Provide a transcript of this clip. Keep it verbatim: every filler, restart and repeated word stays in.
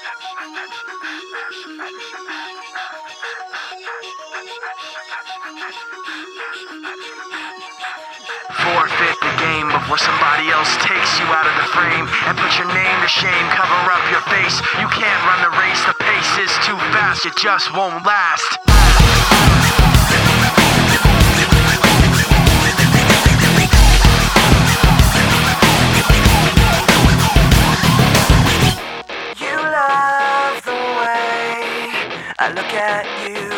Forfeit the game before somebody else takes you out of the frame and put your name to shame, cover up your face. You can't run the race, the pace is too fast, it just won't last. You love the way I look at you.